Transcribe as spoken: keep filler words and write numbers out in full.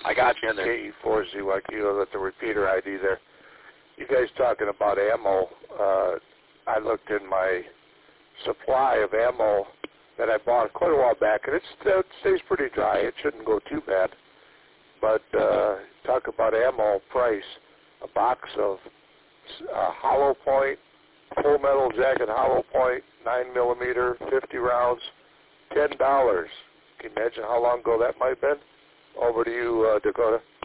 I got you in there. K E four Z Y Kilo, that's the repeater I D there. You guys talking about ammo, uh, I looked in my supply of ammo that I bought quite a while back, and it, st- it stays pretty dry. It shouldn't go too bad. But uh, talk about ammo price, a box of uh, hollow point, full metal jacket hollow point, nine millimeter, fifty rounds, ten dollars. Can you imagine how long ago that might have been? Over to you, uh, Dakota.